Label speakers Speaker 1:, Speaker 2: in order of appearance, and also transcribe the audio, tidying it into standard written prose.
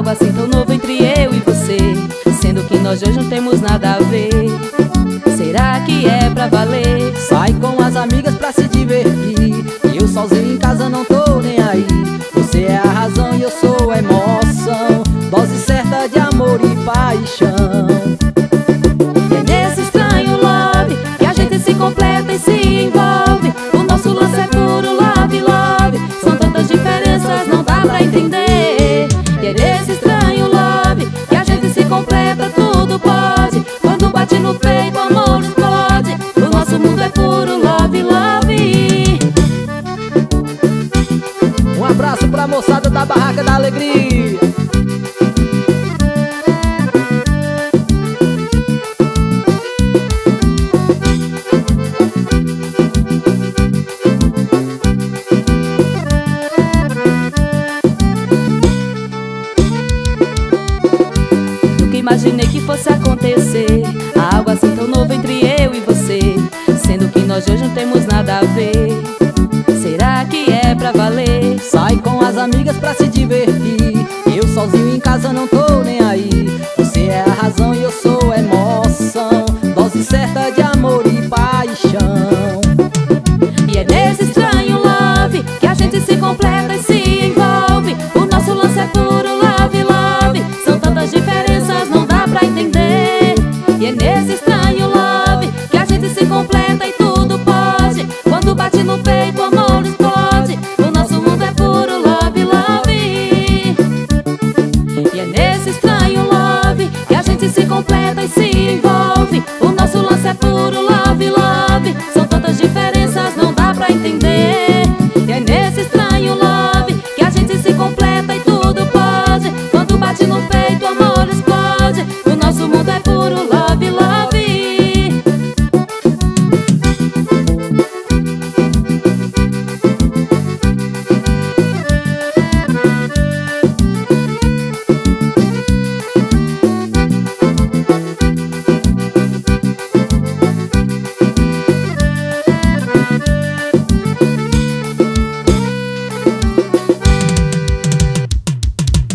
Speaker 1: Algo assim tão novo entre eu e você, sendo que nós dois não temos nada a ver. Será que é pra valer?
Speaker 2: Sai com as amigas pra se divertir, eu sozinho em casa não tô nem aí. Você é a razão e eu sou a emoção, dose certa de amor e paixão.
Speaker 1: E é nesse estranho love que a gente se completa e se envolve. O nosso lance é puro love, love. São tantas diferenças, não dá pra entender. E é nesse estranho love que a gente se completa, tudo pode. Quando bate no peito, o amor explode. O nosso mundo é puro love, love.
Speaker 2: Um abraço pra moçada da Barraca da Alegria.
Speaker 1: Imaginei que fosse acontecer algo assim tão novo entre eu e você, sendo que nós dois não temos nada a ver. Será que é pra valer?
Speaker 2: Sai com as amigas pra se divertir, eu sozinho em casa não tô nem aí. Você é a razão e eu sou a emoção, dose certa de amor e paixão.
Speaker 1: E é nesse estranho love que a gente se completa e se envolve. O nosso lance é puro love, love. São tantas diferenças, não dá pra entender. E é nesse estranho